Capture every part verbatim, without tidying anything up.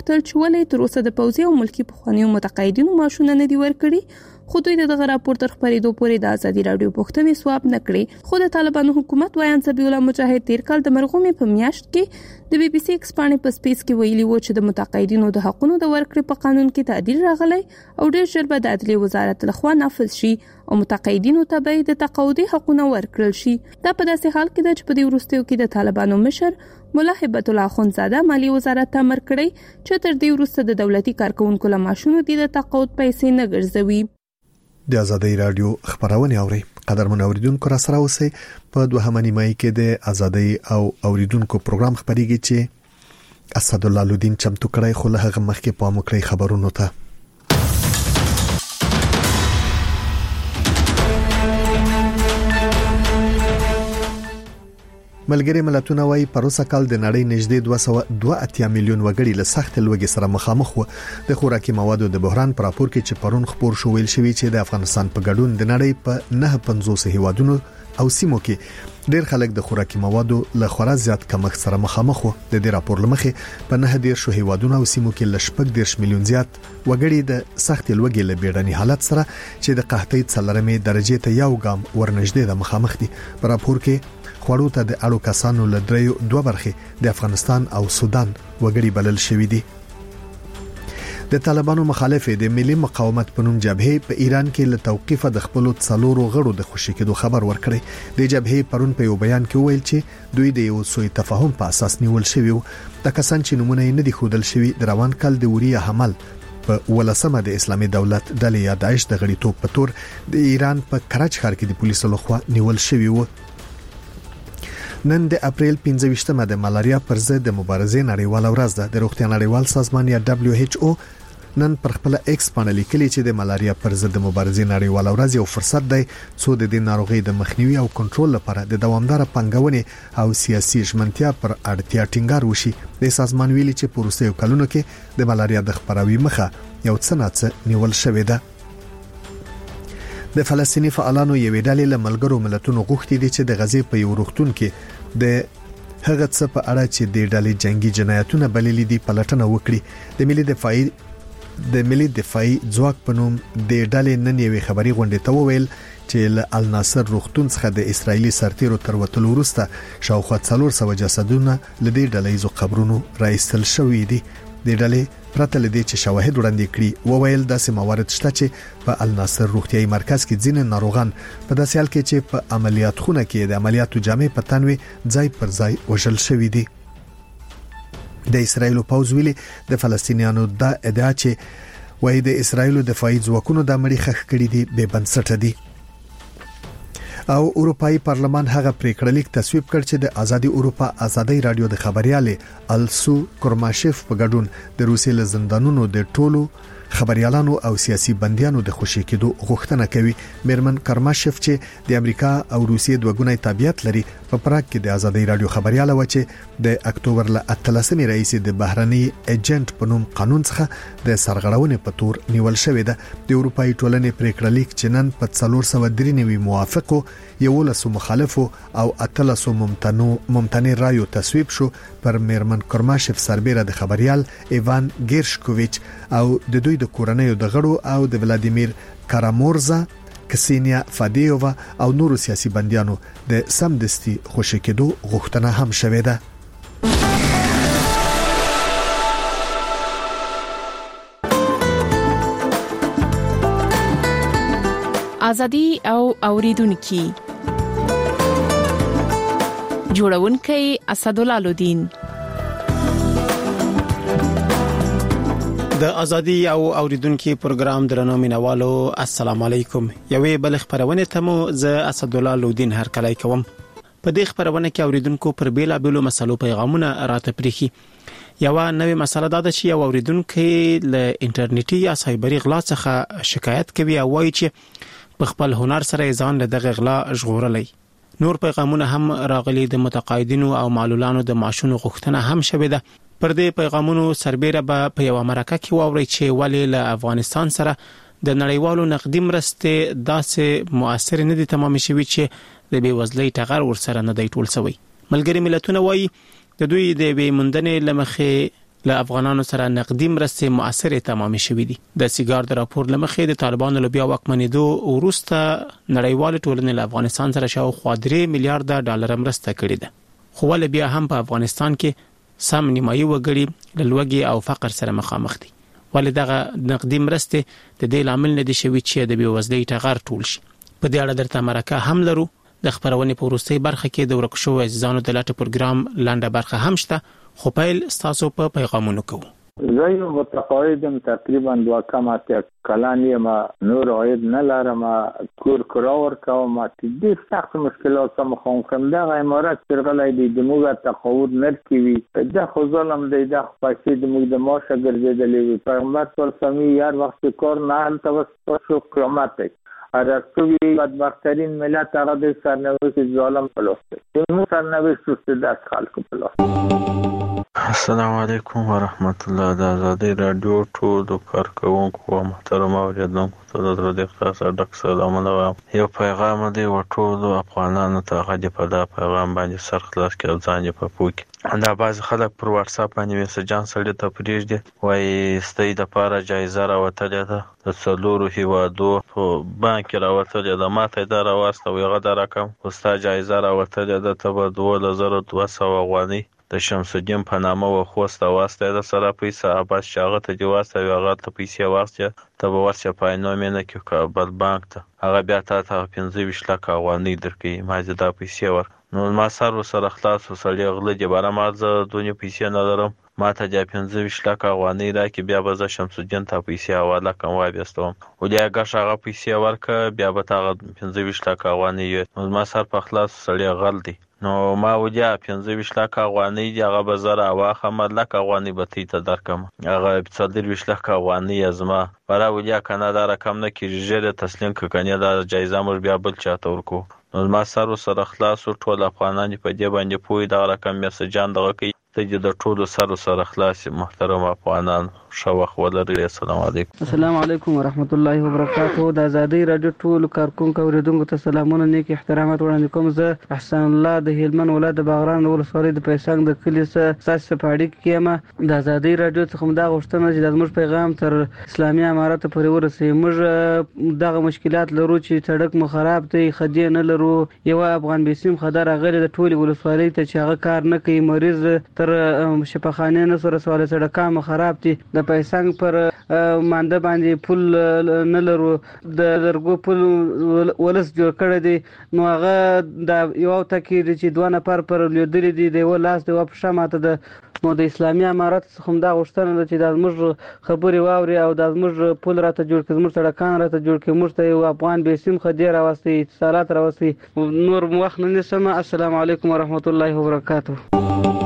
وپوښتل چې ولې تر اوسه د پوځي او ملکی پخوانیو متقاعدینو معاشونه نه دي ورکړي، خو دوی دغه راپور تر خبرېدو پورې د ازادي راډیو پوښتنې ځواب نه کړې. خو د طالبانو حکومت وایي ذبیح الله مجاهد تیر کال د مرغومې په میاشت کې د بي بي سي ایکسپانې په سپیس کې ویلي و چې د متقاعدینو د حقونو د ورکړې په قانون کې تعدیل راغلی او ډېر ژر به د عدلیې وزارت لخوا نافذ شي او متقاعدینو ته به د تقاعدي حقونه ورکړل شي. دا په داسې حال کې ده چې په دې وروستیو کې د طالبانو مشر مولا هبت الله اخوندزاده مالی وزارت ته امر کړی چې تر دې وروسته د دولتي کارکونکو له معاشونو د تقاعد پیسې نه ګرځوي. د آزادۍ رادیو خبرونه اوري. قدرمن اوریدونکو را سره اوسئ. په دوهمه نیمه کې د آزادۍ او اوریدونکو پروګرام خبريږي چې اسد الله لودین چمتو کړی، خو له هغه مخکې په مکرې خبرونو ته ملګری ملتونه وايي پروسه کال د نړۍ نږدې دوه سوه دوه اتیا میلیون وګړي له سخت لوږې سره مخامخ وو. د خوراکي موادو د بحران پر راپور کې چې پرون خبر شو ویل شوی چې د افغانستان په ګډون د نړۍ په نه پنځوس هیوادونو او سیمو کې ډېر خلک د خوراکي موادو له خورا زیات کمښت سره مخامخ وو. د دې راپور لمخې په نه ډیر شو هیوادونو او سیمو کې لشپک ډیر میلیون زیات وګړي د سخت لوږې له بیړني حالت سره چې د قحطۍ څلورمې درجه ته یو ګام ورنږدې د مخامخ دي. په راپور کې خوړو ته د اړو کسانو له دریو دوه برخې د افغانستان او سودان وګړي بلل شوې دي. د طالبانو مخالف د ملي مقاومت په نوم جبهه په ایران کې له توقيف د خپل څلورو غړو د خوشی کېدو خبر ورکړی. د جبهه پرون په یو بیان کې ویل چې دوی د یو سوء تفاهم په اساس نیول شوی وو. د کسان چې نمونه نه دي خودل شوی د روان کال د وریه حمل په ولسمه د اسلامي دولت ډلې یا داعش د غړیتوب په تور د ایران په کراچ ښار کې د پولیسو لخوا نیول شوی وو. نن د اپریل پنځه ویشتمه د ملاریا پر ضد د مبارزې نړیواله ورځ ده. د روغتیا نړیوال سازمان یا دبليو ایچ او نن پر خپل ایکس باندې لیکلي چې د ملاریا پر ضد د مبارزې نړیواله ورځ یو فرصت دی څو د دې ناروغي د مخنیوي او کنټرول لپاره د دوامدار پنګونې او سیاسي ژمنتیا پر اړتیا ټینګار وشي. د سازمان ویلي چې په وروستیو کلونو کې د ملاریا د خپراوي مخه یو څه ناڅه نیول شوې ده. د فلسطینی فعالانو یوې ډلې له ملګرو ملتونو غوښتي دي چې د غزې په یو روغتون کې د هغه څه په اړه چې د ډلې جنگي جنایتونه بللي دي پلټنه وکړي. د ملي دفاعي د ملي دفاعي ځواک په نوم د ډلې نن یوې خبري غونډې ته وویل چې له الناصر روغتون څخه د اسرایلی سرتیرو تر وتلو وروسته شاوخوا څلور سوه جسدونه له دې ډلې زو قبرونو راایستل شوې دي. د ډلې پرته لدې چې شواهد وړاندې کړي وویل داسې موارد شته چې په الناصر روغتيایي مرکز کې ځینې ناروغان په داسې حال کې چې په عملیات خونه کې د عملیاتو جامې په تنوي ځای پر ځای وژل شوی دي. د اسرایل پوځ ویلي د فلسطینیانو د ادعا چې وایي د اسرایل دفاعي ځواکونو د مړي خخ کړي دي بې بنسټه دي. او اروپאי پارلمان هغه پریکړه لیک تصویب کړ چې د ازادي اروپا ازادي رادیو د خبريالې السو کورماشف په ګډون د روسي له زندانونو د ټولو خبريالانو او سیاسي بنديانو د خوشی کېدو غوښتنه کوي. میرمن کورماشف چې د امریکا او روسیې دوه ګونی تابعیت لري په پراګ کې د ازادي رادیو خبرياله و چې د اکتوبر ل اتلسمې رئیس د بهرني ایجنټ په نوم قانون څخه د سرغړونې په تور نیول شوې ده. د اروپאי ټولنې پریکړه لیک چې نن په څلور سوه درې نوي موافقو یولسو مخالفو او اتلسو ممتنو ممتنع رایو تصویب شو. پر میرمن کورماشف سربېره د خبريال ایوان ګیرشکوویچ او د دوی د کورنیو د غړو او د ولادیمیر کارامورزا کسینیا فادیووا او نورو سیاسي بنديانو د سمدستي خوشی کېدو غوښتنه هم شوې ده. ازادي او اوریدونکو جوړونکي اسد الله لودین. د ازادي او اوریدونکو پروګرام درنو مینوالو السلام علیکم. یوې بل خبرونه ته مو زه اسد الله لودین هر کله کوم. په دې خبرونه کې اوریدونکو پر بیل بیلو مسلو پیغامونه راته پریخي. یو نوې مسله دا ده چې یو اوریدونکو له انټرنیټي یا سایبري غلا څخه شکایت کوي او وایي چې په خپل هنر سره ځان له دغه غلا ژغورلې. نور پیغامونه هم راغلي د متقاعدینو او معلولانو د معاشونو غوښتنه هم شوه ده. پر دې پیغامونو سربېره به په یو مرکه کې واوري چې ولې له افغانستان سره د نړیوالو نقدي مرستې داسې مؤثر نه دي تمام شوي چې د بېوزلۍ ټغر ورسره نه دی ټول شوی. ملګری ملتونه وایي د دوی د بې موندنې لمخې له افغانانو سره نقدي مرستې مؤثرې تمامې شوې دي. د سیګار د راپور لمخې د طالبانو له بیا واکمنېدو وروسته نړیوال ټولنې له افغانستان سره شاوخوا درې میلیارډ ډالر مرسته کړې ده. خو ول بیا هم په افغانستان کې سم نیمایي وګړي له لوږې او فقر سره مخامخ دي. ولې دغه نقدي مرستې د دې لامل نه دي شوي چې د بېوزلۍ ټغر ټول شي. په دې اړه درته مرکه هم لرو. د خبرونې په وروستۍ برخه کې د ورک شوو عزیزانو د لټ پروګرام لنډه برخه هم شته، خو پیل ستاسو په پیغامونو کوو. زه یو متقاعدم، تقریبا دوه کم اتیا کلن یم، نور عاید نه لرم، کور کرا ورکوم، ډېر سخت مشکلات سره مخامخ یم. دغه عمارت چې غلی دی د موږ تقاعد نه ورکوي، دا خو ظلم دی، دا خو پیسې د موږ د معاشه ګرځېدلې وي. پیغمبر صلی الله علیه وسلم هر وخت کار نه هلته وس شو قیامت دی. ارسطوی بدبخترین ملت هغه د سرنوشت ظالم پلاس دی. د سرنوشت سست دست خلکو پلاس. السلام علیکم ورحمت الله. د آزادۍ رادیو ټولو کارکوونکو او محترم اوریدونکو ته د زړه اخلاص ډک سلامونه وایم. یو پیغام دی و ټولو افغانانو ته، هغه د په دا پیغام باندې سر خلاص کړي او ځان یې په پوه کړي. دا بعضې خلک پر واټساپ باندې میسجان سړي ته پرېږدي، وایي ستاسو دپاره جایزه راوتلې ده د څلورو هیوادو په بانک کې راوتلې ده. ما ته یې دا راواستوي، هغه دا رقم خو ستا جایزه راوتلې ده، ته به دولس زره دوه سوه افغانۍ د شمس الدین په نامه و خوسته واستوي د سره پیسه، بس چې هغه ته دې واستوي، هغه ته پیسې واستوي، ته به ورسې په عینومېنه کې کابل بانک ته، هغه بیا تا ته پنځه ویشت لکه افغانۍ درکوي. ما دې دا پیسې ورکړه. نو ما سر ورسره خلاص و، سړی غله دې باره ما زه دونې پیسې نه لرم، ما ته دې پنځه ویشت لکه افغانۍ راکړي، بیا به زه شمس الدین ته پیسې حواله کړم وابېستوم. ولې ګش هغه پیسې ورکړه، بیا به ته هغه پنځه ویشت لکه افغانۍ وي. نو ما سر په خلاص سړی غل دی. نو ما ولې پنځه ویشت لکه افغانۍ دي، هغه به زه راواخلم، لکه افغانۍ به تی ته درکړم، هغه څلور ویشت لکه افغانۍ یې زما بره ولې که نه دا رقم نه کېږي، ژر یې تسلیم کړه، که نه دا جایزه موږ بیا بل چا ته ورکوو. نو زما سر ورسره خلاص و، ټول افغانان په دې باندې پوه دغه رقم میسجان دغه کوي، ته دې د ټولو سر ورسره خلاص. محترم افغانان ښه وخت ولرئ. السلام علیکم. السلام علیکم ورحمت الله وبرکاته. د آزادۍ رادیو ټولو کارکونکو اوریدونکو ته سلامونه، نیک احترامات وړاندې کوم. زه احسان الله د هلمند ولایت د باغران ولسوالۍ د پیسنګ د کلي څخه ستاسو په اړیکه کې یم. د آزادۍ رادیو څخه هم دا غوښتنه چې زموږ پیغام تر اسلامي امارات پورې ورسوي. موږ دغه مشکلات لرو چې سړک مو خراب دی، خدي نه لرو، یو افغان بیسیم خدای راغلی د ټولې ولسوالۍ ته چې هغه کار نه کوي، مریض تر شفاخانې نه سره سوال سړکان مو خراب دي. د پیسنګ پر مانده باندې پل نه لرو، د لرګو پل ولس جوړ کړی دی. نو هغه د یو تکي چې دوه نفر پر لیدلې دي، د یو لاس د یو پښه ماته ده. نو د اسلامي امارات څخه هم دا غوښتنه ده چې دا زموږ خبرې واوري او دا زموږ پل راته جوړ کړي، زموږ سړکان راته جوړ کړي، موږ ته یو افغان بیسیم خدي راوستي، اتصالات راوستي. نور وخت نه نیسم. السلام علیکم ورحمت الله وبرکاته.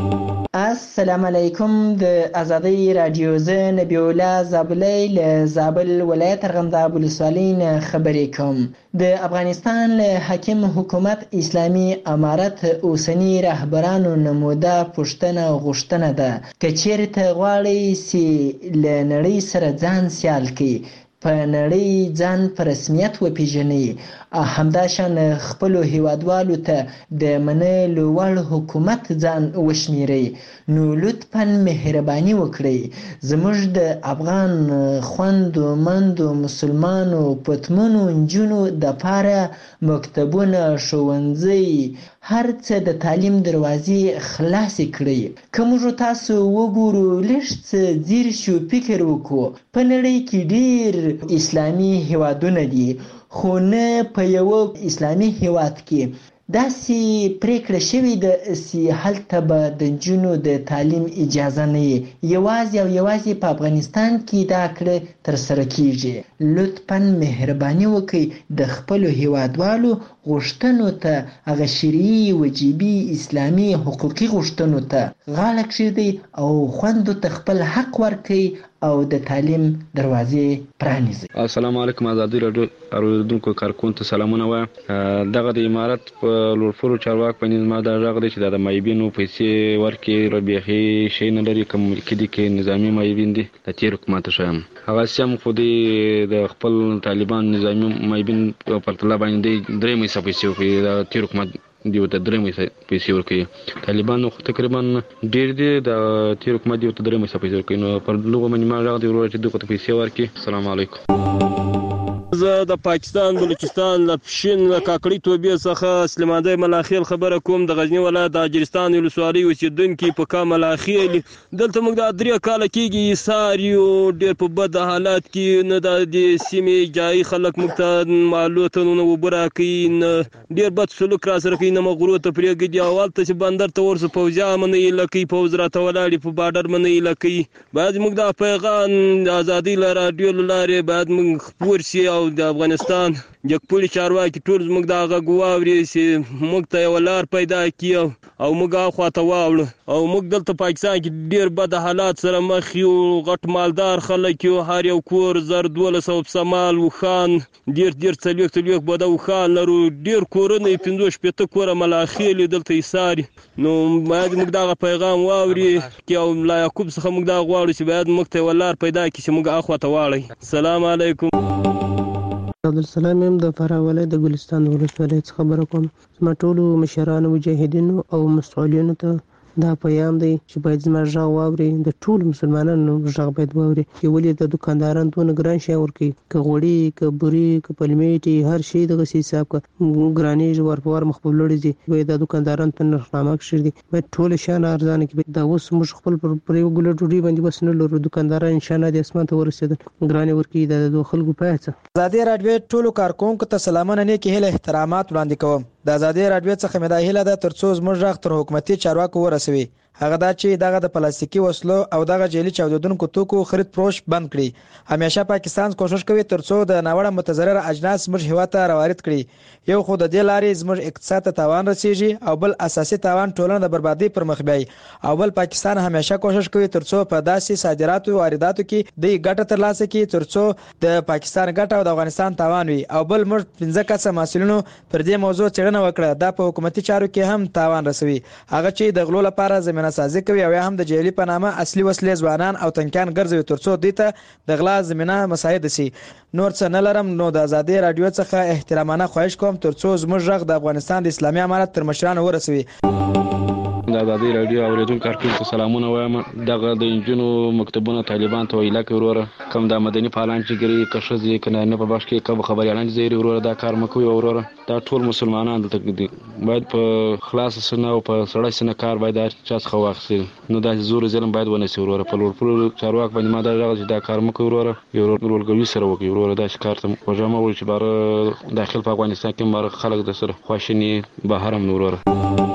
السلام علیکم. د آزادۍ رادیو زه نبی الله زابلی له زابل ولایت ارغنداب ولسوالۍ نه خبرې کوم. د افغانستان له حاکم حکومت اسلامي امارت اوسنی رهبرانو نموده پوښتنه غوښتنه ده که چیرته غواړي چې له نړۍ سره ځان سیال کړي، په نړۍ ځان په رسمیت وپیژني، همداشان خپلو هیوادوالو ته د منلو وړ حکومت ځان وشمیري، نو لطفا مهرباني وکړئ. زموږ د افغان خویندو مندو مسلمانو پتمنو نجونو دپاره مکتبونه، ښوونځي، هر څه د تعلیم دروازې خلاصې کړئ. که موږ تاسو وګورو، لږ څه ځیر شو، فکر وکړو، په نړۍ کې ډېر اسلامي هیوادونه دي، خو نه په یو اسلامي هیواد کې داسې پریکړه شوې ده چې هلته به د نجونو د تعلیم اجازه نه وي. یوازې او یوازې په افغانستان کې دا کړه ترسره کیږي. لطفا مهرباني وکړئ د خپلو هیوادوالو غوښتنو ته، هغه شرعي وجیبي اسلامي حقوقي غوښتنو ته غاړه کېږدئ او خویندو ته خپل حق ورکړئ او د تعلیم دروازې پرانیزي. السلام علیکم. آزادۍ رادیو اوریدونکو کارکونکو ته سلامونه وایم. دغه د امارت په لوړپوړو چارواکو باندې ما دا غږ دی چې دا د مایبینو پیسې ورکړي، بیخي شی نه لري، کوم ملکي دي کې نظامي مایبین دي د تېر حکومت شایم هغه سم خو د خپل طالبان نظامي مایبین په پرتله باندې درې میسه پیسې وکړي د تېر حکومت دیو ته درې مې پیسې ورکوي. طالبان تقریبا ډېر دي د تیر حکومت دیو ته درې مې پیسې ورکوي. نو پر لوګو باندې ما راغلی ورور چې دوی ته پیسې ورکړي. السلام علیکم. زه د پاکستان بلوچستان له پښین له کاکړي توبې څخه سلیماندی ملاخیل خبره کوم. د غزنی ولایت د اجرستان ولسوالۍ اوسېدونکي په کا ملاخیل دلته موږ د درې کاله کېږي ایثار یو ډېر په بد حالات کې نه د دې سیمې جایي خلک موږ ته معلوماتونه نه اوبه راکوي نه ډېر بد سلوک را سره کوي نه مغرو ته پرېږدي او هلته چې بندر ته ورسو پوځیان مه نه ایله کوي پوځ راته ولاړ په باډر مه نه ایله کوي. باید موږ دا پیغام د ازادۍ له راډیو له لارې باید موږ خپور شي او د افغانستان جګپوړي چارواکي ټول زموږ دا غږ واوري چې موږ ته یوه لار پیدا کړي او موږ هاخوا ته واوړو. او موږ دلته پاکستان کې ډېر بد حالات سره مخ یو. غټ مالدار خلک یو، هر یو کور زر دولس سوه پسه مال وښان ډېر ډېر څلوېښت څلوېښت بده وښان لرو. ډېر کورونه یې پنځوس شپېته کوره ملاخیل دلته ایثار. نو باید موږ دغه پیغام واوري او لا یعقوب څخه موږ دا غواړو چې باید موږ ته یوه لار پیدا کړي چې موږ هاخوا ته واړئ. السلام علیکم. عبدالسلام یم د فراه ولایت د ګلستان ولسوالۍ څخه خبره کوم. زما ټولو مشرانو مجاهدینو او مسؤلینو ته دا پیغام دی چې باید زما غږ واوري. د ټولو مسلمانانو غږ باید واوري چې ولې د دکاندارانو دونه ګران شی ورکوي. که غوړي که بوري که پلمېټې هر شی دغسې حساب که ګرانېږي ور په ور مخ په لوړې ځي. باید د دکاندارانو ته نرخنامه کښېږدي. باید ټول شیان ارزانه کړي. دا اوس موږ خپل پر یوه ګوله ډوډۍ باندې بس نه لرو. دکانداران انشاءالله د اسمان ته ورسېدل ګرانې ورکوي. دا د خلکو پایه څه. ازادي راډیو ټولو کارکوونکو ته سلامونه نیکې هیله احترامات وړاندې کوم. د ازادي راډیو څخه مې دا هیله ده تر څو زموږ غږ تر حکومتي چارواکو ورسوي. هغه دا چې دغه د پلاستیکي وسلو او دغه جعلي چاودېدونکو توکو خرید فروش بند کړي. همیشه پاکستان کوشش کوي تر څو د ناوړه متضرره اجناس زموږ هېواد ته راوارد کړي. یو خو د دې لارې زموږ اقتصاد ته تاوان رسیږي او بل اساسي تاوان ټولنه د بربادۍ پر مخ بیایي. او بل پاکستان همیشه کوشش کوي تر څو په داسې صادراتو او وارداتو کې د ګټه ترلاسه کړي تر څو د پاکستان ګټه او د افغانستان تاوان وي. او بل موږ پنځه کسه مسؤلینو پر دې موضوع څېړنه وکړه. دا په حکومتي چارو کې هم تاوان رسوي. هغه چې د غلو لپاره زمینه سازي کوي او یا هم د جعلي په نامه اصلي وسلې ځوانان او تنکیان ګرځوي تر څو دوی ته د غلا زمینه مساعده شي. نور څه نه لرم نو د ازادي راډیو څخه احترامانه خواهش کوم تر څو زموږ غږ د افغانستان د اسلامي امارت تر مشرانو ورسوي. د ازادي راډیو اوریدونکو کارکوونکو ته سلامونه وایم. دغه د انجونو مکتبونه طالبان ته ویلا کوي وروره. کوم د مدني فعالان چې ګري که ښځې که نارینه په بخش کې کوم خبریالان چې زیري وروره دا کار مه کوئ وروره. دا ټول مسلمانان دلته دي. باید په خلاصه سینه او په سړه سینه کار باید هر چا څخه واخیستل. نو داسې زور ظلم باید ونه سي وروره. په لوړ پوړو چارواک باندې ما دا غږ چې دا کار مه کوئ وروره. یو ورورګلوي سره وکړئ وروره. داسې کار ته وژه مه وړئ چې باره داخل په افغانستان کې باره خلک د سره خواشیني بهر هم وروره.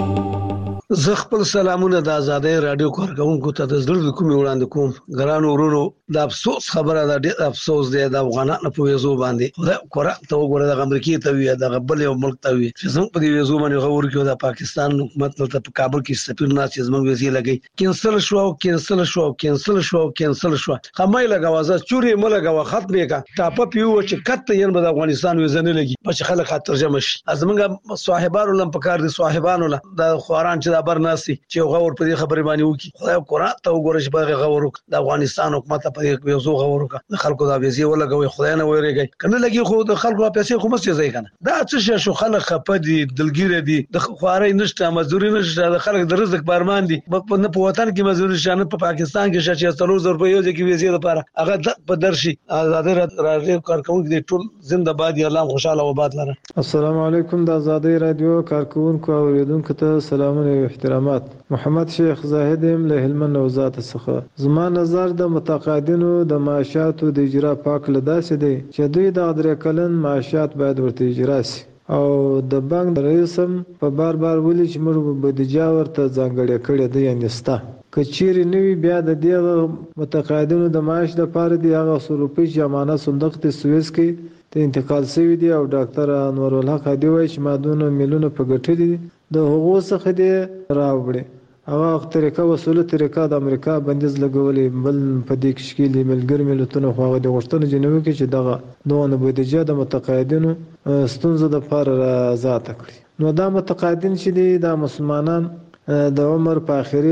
زه خپل سلامونه د ازادۍ راډیو کارکوونکو ته د زړه د کومې وړاندې کوم. ګرانو ورونو د افسوس خبره ده، ډېر افسوس دی د افغانانو په ویزو باندې. خدای قرآن ته وګوره دغه امریکې ته وي دغه بل یو ملک ته وي چې زموږ په دې ویزو باندې غور کوي. د پاکستان حکومت دلته په کابل کې سفیر ناست چې زموږ ویزې لګوي. کینسل شو او کینسل شو او کینسل شو او کینسل شو. خمه یې لګوه زه چورې مه لګوه ختم یې کړه. ټاپه پې ووه چې کته یې به د افغانستان ویزه نه لګي په چې خلک ترجمه شي. زموږ صاحبانو له هم پکار دي صاحبانو له د خواران چې دا بر ناست دي چې یو غور په دې خبرې باندې وکړي. خدای قرآن ته وګوره چې په هغې غور وکړه. د افغانستان حکومت ته په دې ویزو غور وکړه. د خلکو دا ویزې ولګوئ. خدای نه ویرېږئ. که نه لګي خو د خلکو پیسې خو مه سېځئ که نه. دا څه شی شو؟ خلک خفه دي دلګیره دي د خوارۍ نشته مزدوري نشته. د خلک د رزق بارمان دي. نه په وطن کې مزدوري شته نه په پاکستان کې شته چې څلور زره روپۍ یو ځای کې ویزې دپاره هغه دق په در شي. ازادۍ راډیو کارکوونکي دې ټول زنده باد یا الله خوشحاله او آباد لره. السلام علیکم. د ازادۍ راډیو کارکوونکو او اوریدونکو ته سلامونه او احترامات. محمد شیخ زاهد یم له هلمند وزارت څخه. زما نظر د متقاعدینو د معاشاتو د اجرا پاک له داسې دی چې دوی د درې کلن معاشات باید ورته اجرا شي او د بانک رئیس هم په بار بار ویلي چې موږ بودیجه ورته ځانګړې کړې ده یعنې شته. که چیرې نه وي بیا د دې متقاعدینو د معاش دپاره دي هغه څو روپۍ چې امانت صندوق ته سویس کې ته انتقال شوي دي او ډاکټر انورالحق هادي وایي چې ما دونه میلیونه په ګټلي دي د هغو څخه دې راوړي. هغه طریقه وسوله طریقه د امریکا بندیز لګولې بل په دې کې شکیلې ملګري ملتونه خو هغه د غوښتنه جنوي کې چې دغه دونه بودیجه د متقاعدینو ستونزه د پاره را آزاد کړي. نو دا متقاعدین چې دي دا مسلمانان د عمر په اخري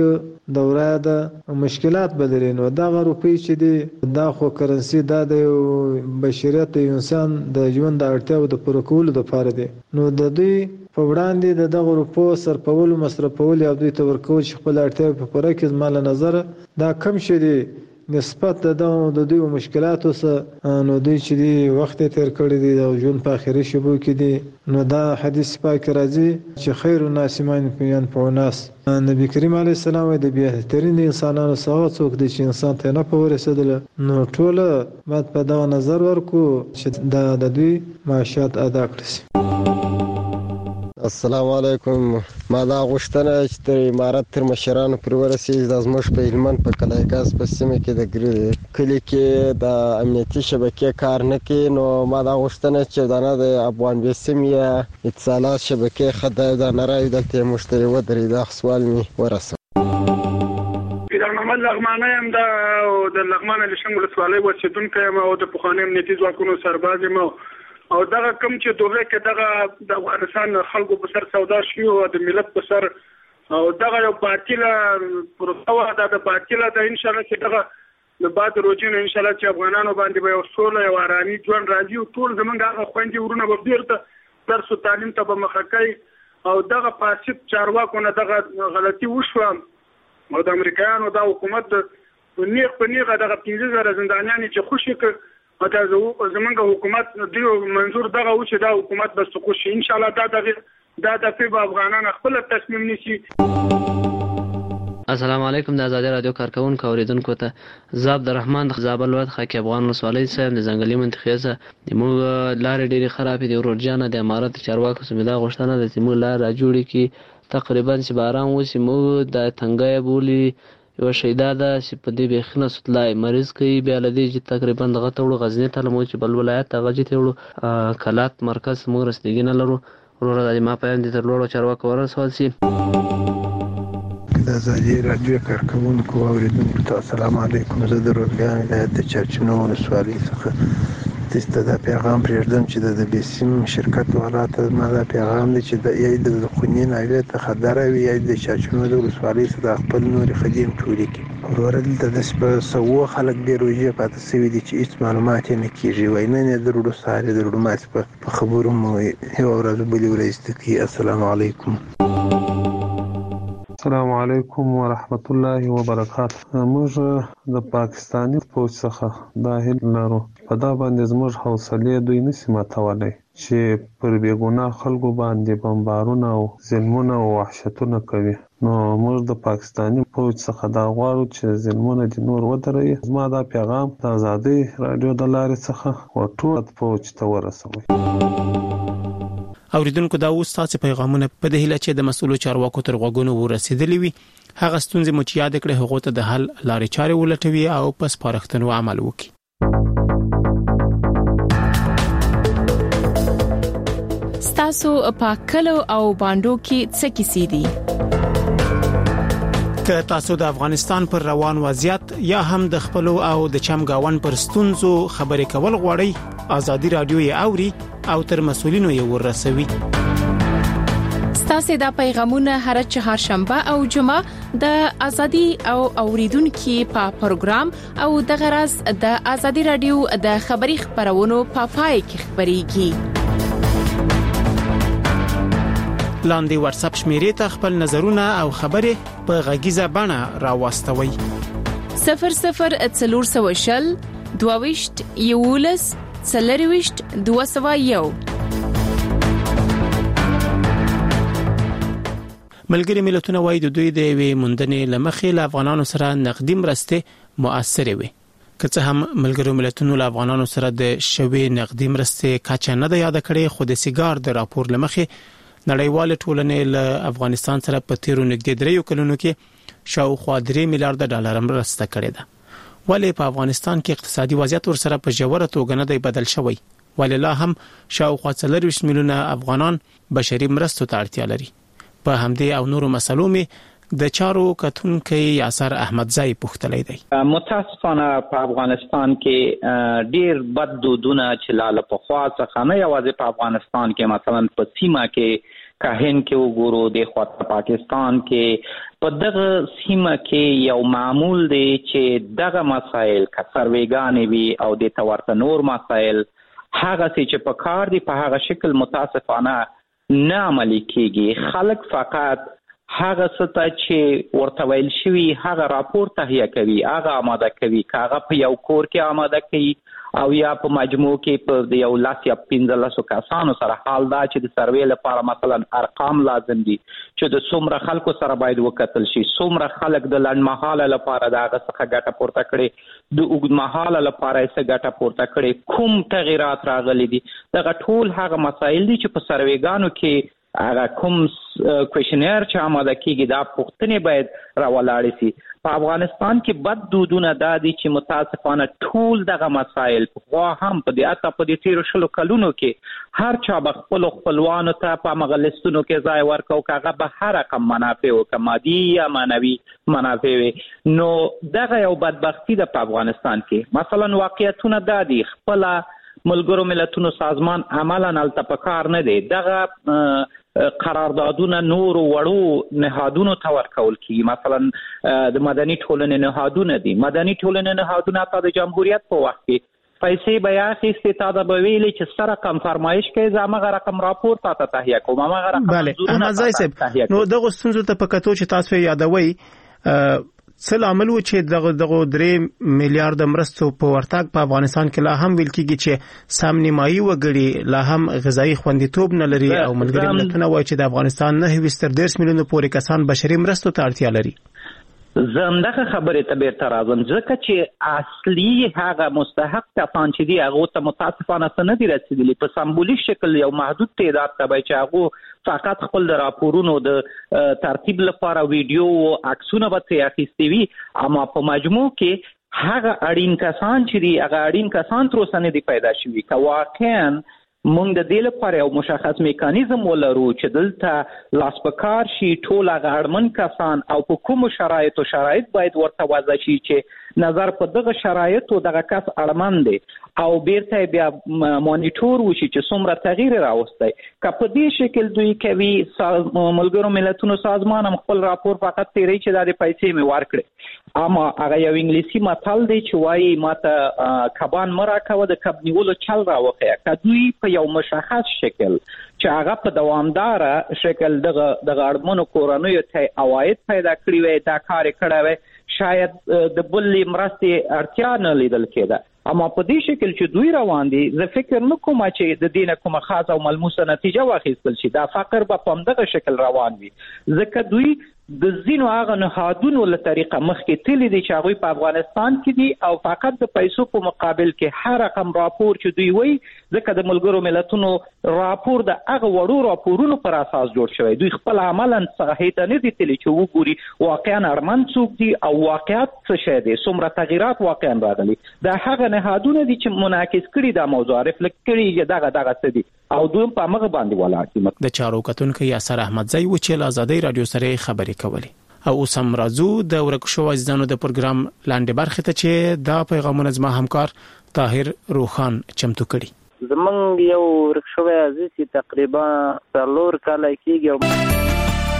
دوره ده مشکلات بدري نو دا روپی چې دی دا خو کرنسي دا د بشریت د انسان د ژوند د اړتیاو د پوره کولو لپاره دی نو د دوی په وړاندې د دغه روپو صرفول مصرفول یا دوی ته ورکول چې خپل اړتیاو په پوره کې زما له نظر دا کم شي دی نسبت د د دوی مشکلاتو سره نو دوی چې دی وخت تیر کړی دی او ژوند په اخري شبو کې دی نو دا حدیث پاک راځي چې خیر الناس من ينفع الناس نبی کریم علیه السلام د بهترین انسانانو څخه څوک دی چې انسان ته نه په ورسېدل نو ټول باید په دا نظر ورکو چې دا د دوی معاشات ادا کړي. السلام علیکم. ما دا غوښتنه چې تر امارت تر مشرانو پر ورسېږي د زموږ په هلمند په قلعه‌ګاز په سیمه کې د کلي کې د امنیتي شبکې کار نه کوي نو ما دا غوښتنه چې دا نه د افغان بیسیم یا اتصالات شبکې ښه دی دا نه راوي دلته یې مشتري ودرېد دا سوال مې ورسوه. پیدر محمد لغمانی یم د لغمان الیشنګ ولسوالۍ اوسېدونکی یم او د پخواني امنیتي ځواکونو سرباز یم او دغه کوم چې دوه کې دغه د افغانستان خلکو په سر سودا شي او د ملت په سر او دغه یو باطله پروسه ده د باطله ده ان شاء الله چې دغه د بعد روزینه ان شاء الله چې افغانانو باندې به یو سوله او آرامي ژوند راځي او ټول زمونږ هغه خويندې ورونه به بیرته درس او تعلیم ته به مخه کوي او دغه فاسد چارواکو نه دغه غلطي وشوه او د امریکایانو دا حکومت نیغ په نیغه دغه پنځه زره زندانیان چې خوشي کړ او دا زمونږ حکومت دیو منظور دغه و چې دا حکومت به سقوط شي ان شاء الله دا دغه دا د په افغانان خپل تصمیم نیسي. السلام علیکم. د آزادي رادیو کارکونکو اوریدونکو ته زاب د رحمان د زابل ولایت خاکی افغان ولسوالۍ سره د ځنګلي منطقې سره موږ لارې ډېرې خرابې دي ورجانه د امارت چارواکو سره دا غوښتنه ده چې موږ لار را جوړې کړي تقریبا چې باران وشي موږ د تنګای بولی یو شیدا ده چې په دې بېخینه سطلای مریض کوي بیا له دې چې تقریبا دغه ته وړو غزني ته لمو چې بل ولایت ته غجې ته وړو کلات مرکز موږ رسیدګي نه لرو وروره د ما پیام دي تر لوړو چارواکو ورسول شي. د آزادي رادیو کارکونکو اوریدونکو ته السلام علیکم. زه د روزګان ولایت د چرچنو ولسوالۍ څخه تاسو ته پیغام پرېږدم چې د بیسیم شرکت والا ته ما دا پیغام دی چې د یی د خونین اوی ته خبره وی یی د چرچنو د ولسوالۍ څخه خپل نور خدیم ټولې کی ورور دلته د سپه سو خلک به روزي پاتې سوي دي چې هیڅ معلومات نه کیږي وای نه نه درودو ساره درودو ما په خبرو مو یو ورځ بلی ورځ کی. السلام علیکم. السلام علیکم ورحمت الله وبرکاته. موږ د پاکستاني فوج څخه دا هیله لرو په دا باندې زموږ حوصله دوی نشي ماتولی چې پر بیګناه خلکو باندې بمبارونه او ظلمونه او وحشتونه کوي نو موږ د پاکستاني فوج څخه دا غواړو چې ظلمونه د نور ودروي. زما دا پیغام د آزادي رادیو د لارې څخه او ټول فوج ته ورسوي. اوریدونکو دا اوس تاسو پیغامونه په دې هیله چې د مسؤلو چارواکو تر غوږونو ورسېدلې وي هغه ستونزې مو چې یاد کړې هغه ته د حل لارې چارې ولټوي او پس پارښتنو عمل وکړي. ستاسو په کلو او باندو کې څه کیسې دي؟ که تاسو د افغانستان پر روان وضعیت یا هم د خپل او د چمګاون پر ستونزو خبرې کول غواړئ آزادي رادیو یې اوري او تر مسؤلینو یې ورسوي. ستاسو د پیغامونه هر چهارشنبه او جمعه د آزادي او اوریدونکو په پروګرام او د غرض د آزادي رادیو د خبري خبرونو په پای کې خبريږي. لاندې واتس اپ شمیرې ته خپل نظرونه او خبرې په غږیزه بڼه راوستوي. صفر صفر څلور سوه شل دوه یولس څلرويشت دوه سوه یو. ملګری ملتونه وایي د دوی د وی مندنې لمخې له افغانانو سره نقدي مرستې مؤثر وي. که څه هم ملګرو ملتونو له افغانانو سره د شوي نقدي مرستې کچه نه ده یاد کړې خو د سیګار د راپور لمخې نړیوال ټولنې له افغانستان سره په تیرو نږدې دریو کلونو کې شاوخوا درې میلیارډ ډالر مرسته کړې ده. ولې په افغانستان کې اقتصادي وضعیت ورسره په ژوره توګه نه دی بدل شوی ولې لا هم شاوخوا څلرويشت میلیونه افغانان بشري مرستو ته اړتیا لري. په همدې او نورو مسلو می د چارو کتونکو یاسر احمدزای پوښتلی دی. متاسفانه په افغانستان کې ډیر بد دودونه چې لاله په خوا څخه نه یوازې په افغانستان کې مثلا په سیمه کې کاهن کې وګورو د خواته پاکستان کې په دغه سیمه کې یو معمول دی چې دغه مسایل که سرویګانې وي او د تورته نور مسایل هغه چې په کار دی په هغه شکل متاسفانه نه عملي کیږي. خلک فقط هغه څه چې ورته ویل شوي هغه راپور تهیه کوي، هغه آماده کوي، هغه په یو کور کې آماده کوي او یا په مجموع کې په یو لاس یا پنځلسو کسانو سره. حال دا چې د سروې لپاره مثلا ارقام لازم دي چې د څومره خلکو سره باید وکتل شي، څومره خلک د لنډمهاله لپاره د هغه څخه ګټه پورته کړي، د اوږدمهاله لپاره یې څه ګټه پورته کړي، کوم تغیرات راغلي دي. دغه ټول هغه مسایل دي چې په سروېګانو کې هغه کوم کوېشنیر چې آماده کیږي دا پوښتنې باید راولاړې شي. په افغانستان کې بد دودونه دا دي چې متاسفانه ټول دغه مسایل پخوا هم په دې اته په دې تیرو شلو کلونو کې هر چا به خپلو خپلوانو ته په همغه لیستونو کې ځای ورکړ که هغه به هر رقم منافع و که مادي یا معنوي منافع وي. نو دغه یو بدبختي ده په افغانستان کې. مثلا واقعیتونه دا دي خپله ملګرو ملتونو سازمان عملا هلته په کار نه دی، دغه قراردادونه نورو وړو نهادونو ته ورکول کیږي. مثلا د مدني ټولنې نهادونه دي، مدني ټولنې نهادونه تا د جمهوریت په وخت کې پیسې به یې اخیستې، تا د به ویلې چې څه رقم فرمایش کوي زه همغه رقم راپور تا ته تهیه کوم، همغه رقم منظورونه تا ته تهیه کوم. نو دغه ستونزو ته په کتو چې تاسو یادوي څه لامل و چې دغه دغه درې میلیارډ مرستو په ورتګ په افغانستان کې لا هم ویل کېږي چې سم نیمایي وګړي لا هم غذایی خوندیتوب نه لري او ملګري ملتونه وایي چې د افغانستان نه ویست تر ډېر میلیونه پورې کسان بشري مرستو ته اړتیا لري. زه همدغه خبرې ته بیرته راځم ځکه چې اصلي هغه مستحق کسان چې دي هغو ته متاسفانه څه نه دي رسېدلي. په سمبولیک شکل یو محدود تعداد ته به چې هغو فقط خپل د راپورونو د ترتیب لپاره ویډیو او عکسونه به ترې اخیستي وي، اما په مجموع کې هغه اړین کسان چې دي هغه اړین کسان تر اوسه نه دي پیدا شوي. که واقعا موږ د دې لپاره یو مشخص میکانیزم ولرو چې دلته لاس په کار شي ټول هغه اړمن کسان او په کومو شرایطو شرایط باید ورته وضع شي چې نظر په دغه شرایطو دغه کس اړمن دی او بیرته بیا مانیټور وشي چې څومره تغییر راوستی. که په دې شکل دوی کوي ملګرو ملتونو سازمان هم خپل راپور فقط تیری چې دا د پیسې مې ورکړي، اما هغه یو انګلیسي متل دی چې وایي ماته کبان مه راکوه د کب نیولو چل راوښیه. که دوی په یو مشخص شکل چې هغه په دوامداره شکل دغه دغه اړمنو کورنیو ته عواید پیدا کړي وي دا کار یې کړی وی شاید د بلې مرستې اړتیا نه لیدل کېده. اما په دې شکل چې دوی روان دي زه فکر نه کوم چې د دې نه کومه خاصه او ملموسه نتیجه واخیستل شي. دا فقر به په همدغه شکل روان وي ځکه دوی د ځینو هغه نهادونو له طریقه مخکې تللی دي چې هغوی په افغانستان کې دي او فقط د پیسو په مقابل کې هر رقم راپور چې دوی وایي ځکه د ملګرو ملتونو راپور د هغه وړو راپورونو پر اساس جوړ شوی. دوی خپل عملا صحیح ته نه دي تللی چې وګوري واقعا اړمن څوک دي او واقعیت څه شی دی، څومره تغیرات واقعا راغلي. دا هغه نهادونه دي چې منعکس کړي دا موضوع رفلکټ کړي دغه دغه څه دي او دوی په هغه باندې ولاړ دي. د چارو کتونکو یاسر احمدزی و چې له آزادۍ رادیو سره خبرې کولی او اوس هم راځو د ورک شو عزیزانو د پروګرام لاندې برخه ته چې دا پیغامونه زما همکار طاهر روخان چمتو کړي. زمونږ یو ورک شو عزیز چې تقریبا څلور کاله کېږي.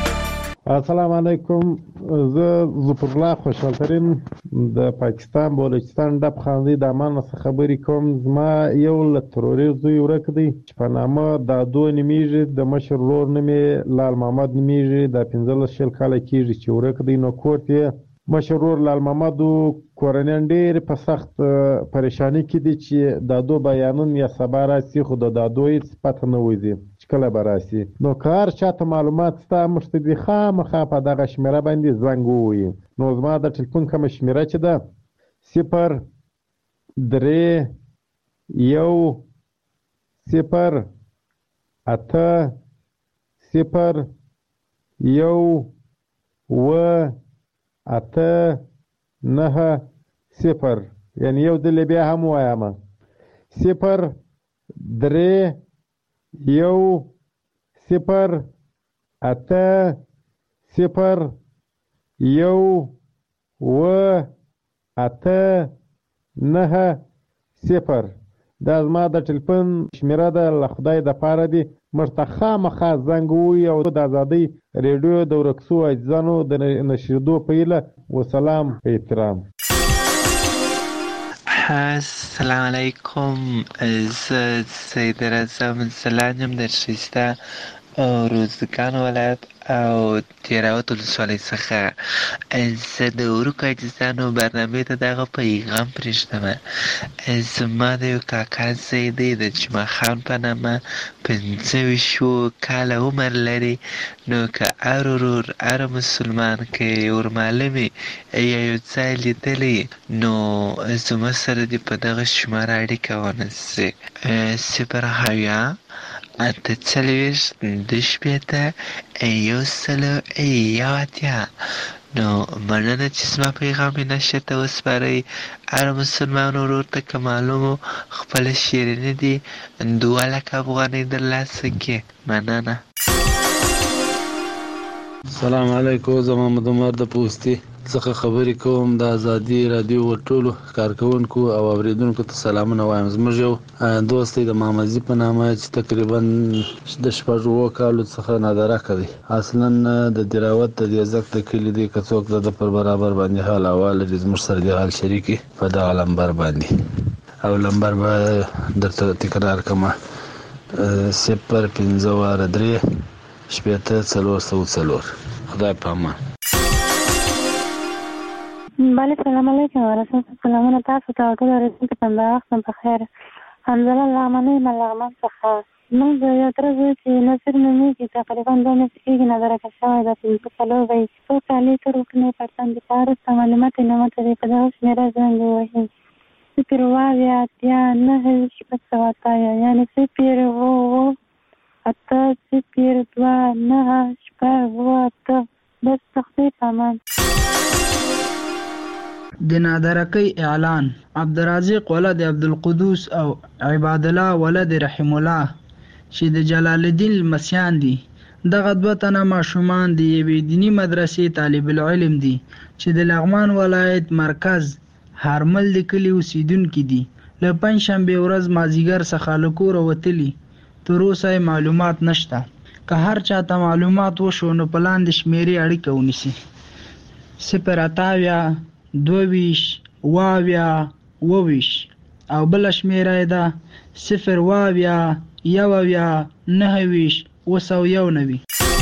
السلام علیکم، زه ظفر الله خوشحالترین د پاکستان بلوچستان ډب خاندي د امان څخه خبرې کوم. زما یو له تروریست زوی ورک دی چې په نامه دادو نومیږي، د مشر ورور نوم یې لال محمد نومیږي، د پنځلس شل کاله کېږي چې ورک دی. نو کور یې مشر ورور لال محمد کورنیان ډېر په سخت پریشانی کې دي چې دادو بیانون یا سبا راسي خو د دادو هېڅ پته نه وځي چې کله به راسي. نو که هر چاته معلومات شته موږ ته دې خامخا په دغه شمېره باندې زنګ ووایي. نو زما د ټلیفون کومه شمېره چې ده صفر درې یو صفر اته صفر یو اوه اته نهه صفر، یعنی یو دل بیا هم وایم صفر درې یو صفر اته صفر یو اوه اته نهه صفر. دا زما د ټلیفون شمیره ده، له خدای د پاره دی موږ ته خامخا زنګ ووهي او د ازادۍ ریډیو د ورک شوو عاجزانو د نشریدو په هیله. وسلام په احترام. السلام علیکم، زه سید رضا منسلان یم د ښایسته روزګان ولایت او تیراوت ولسوالۍ څخه. زه د ورک عاجزانو برنامې ته دغه پیغام پرېږدم. زما د یو کاکا زوی دی د جمعه خان په نامه، پنځه ویشت کاله عمر لري. نو که هر ورور هر مسلمان که ورمالمې یا یو ځای لیدلی نو زما سره دې په دغه شماره اړیکه ونیسي: صفر اویا اته څلوېښت دوه شپېته یو سلو یو اتیا. نو مننه چې زما پیغام یې نشر ته وسپارئ. هر مسلمان ورور ته که معلومو خپله شیریني دي دوه لکه افغانۍ ترلاسه کړي. مننه. السلام علیکم، زه محمد عمر د پوستي څخه خبرې کوم. د ازادي رادیو ټولو کارکونکو او اوریدونکو ته سلامونه وایم. زموږ یو دوست دی د محمدزي په نامه چې تقریبا د شپږ اووه کالو څخه نادرکه دی. اصلا د دراوت د دیزک د کلي دی. که څوک د پر برابر باندې حال احوال لري زموږ سره د حال شریکي په دغه لمبر باندې، او لمبر به درته تکرار کړم: صفر پنځه واره درې شپېته څلور سوه څلور. خدای په امان. بله، سلام علیکم ورحمت سلامونه تاسو ته ټول اوریدونکو ته د وخت په خیر. حمزله لغمنۍ یم لغمان څخه. موږ د یو تره زوی چې نصیر نومیږي تقریبا دوه میاشتې کېږي نادرکه شوی ده. پنځه څلور به یې څو کالي تر وکنۍ پرتن د په وروسته معلومات یې نه ماته دی. په دغه شمېره زنګ ووهي: صفر اووه اویا اتیا نهه شپږ سوه اتیا، یعنې صفر اووه اووه اته صفر دوه نهه شپږ اووه اته. بس تخفیف امان. د نادرکۍ اعلان: عبدالرازق ولد عبدالقدوس او عباد الله ولد رحم الله چې د جلال الدین لمسیان دي. دغه دوه تنه ماشومان د یوې دیني مدرسې طالب العلم دي چې د لغمان ولایت مرکز هرمل د کلي اوسیدونکي دي. له پنجشنبې ورځ مازدیګر څخه له کوره وتلي. تر اوسه معلومات نشته. که هر چاته معلومات وشو نو په لاندې شمیرې اړیکه ونیسي: صفر اته اویا دوه ویشت اوه اویا اوه ویشت، او بله شمیره یې ده صفر اوه اویا یو اویا نهه ویشت اوه سوه یو نوي.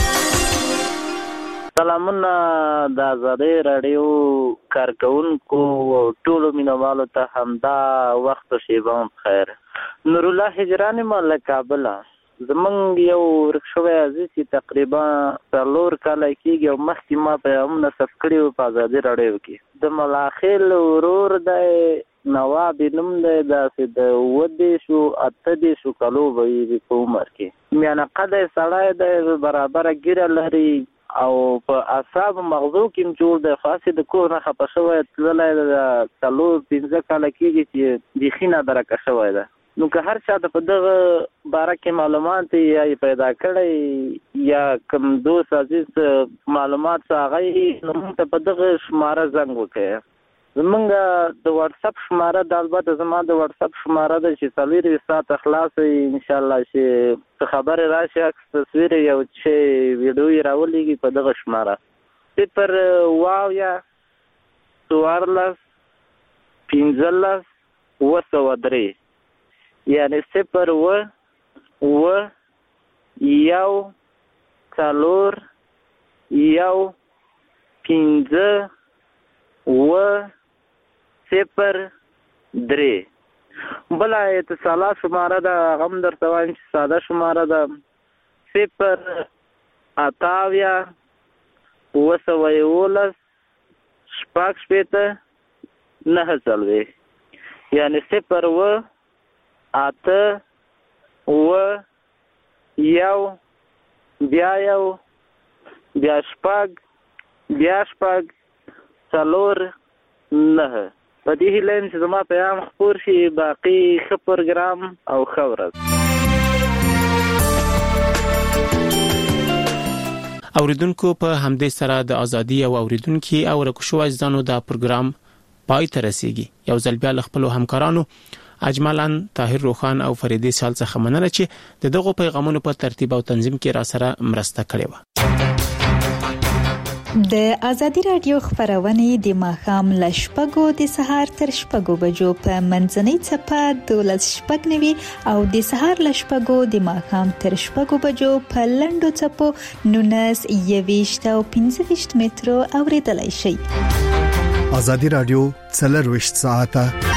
سلامونه د ازادۍ راډیو کارکونکو او ټولو مینوالو ته همدا وخت او شیبه هم بخیر. نورالله هجران یم له کابله. زمونږ یو ورک شوی عزیز چې تقریبا څلور کاله کېږي او مخکې ما پیغامونه ثبت کړي وو په ازادي راډیو کې. د ملاخیل ورور دی نواب یې نوم دی، داسې د اووه دېرشو اته دېرشو کالو به وي په عمر کې. میانه قده سړی دی، برابره ږیره لري او په اعصابو مغزو کې هم جوړ دی. خاصې د کور نه خفه شوی تللی د څلور پنځه کاله کېږي چې بیخي نادرکه شوی ده. نو که هر چا ته په دغه باره کې معلومات یا یې پیدا کړی یا کوم دوست عزیز معلومات څه هغه یې نو موږ ته په دغه شماره زنګ وکړئ. زمونږ د واټساپ شماره د البته زما د واټساپ شماره ده چې څلورویشت ساعته خلاصه وي انشاءالله چې څه خبرې راشي عکس تصویر یو چې ویډیو یې راولېږي په دغه شماره صفر اووه اویا څوارلس پنځلس اووه سوه درې، یعنې صفر اووه اووه یو څلور یو پنځه اووه صفر درې. بله اتصالات شماره ده هغه هم درته وایم چې ساده شماره ده صفر اته اویا اووه سوه یولس شپږ شپېته نهه څلوېښت، یعنې صفر اووه اته اووه یو بیا یو بیا شپږ بیا شپږ څلور نهه. په دې هیله یم چې زما پیغام خپور شي. باقي ښه پروګرام او ښه ورځ. اوریدونکو په همدې سره د ازادي او اوریدونکو او رکشو اجزانو دا پروګرام پای ته رسیږي. یو ځل بیا خپل همکارانو اجمالان طاهر روخان او فریدي سال څخه مننه چې دغه پیغامونو په ترتیب او تنظیم کې را سره مرسته کړې و. د ازادي رادیو خبرونه د ماخام لشپګو د سهار تر شپږو بجو په منځنۍ چپه دولس شپږ نوي او د سهار لشپګو د ماخام تر شپږو بجو په لندو چپو نونس یويشت او پنځه ویشت مترو اوریدلای شي. ازادي رادیو څلور وشت ساعته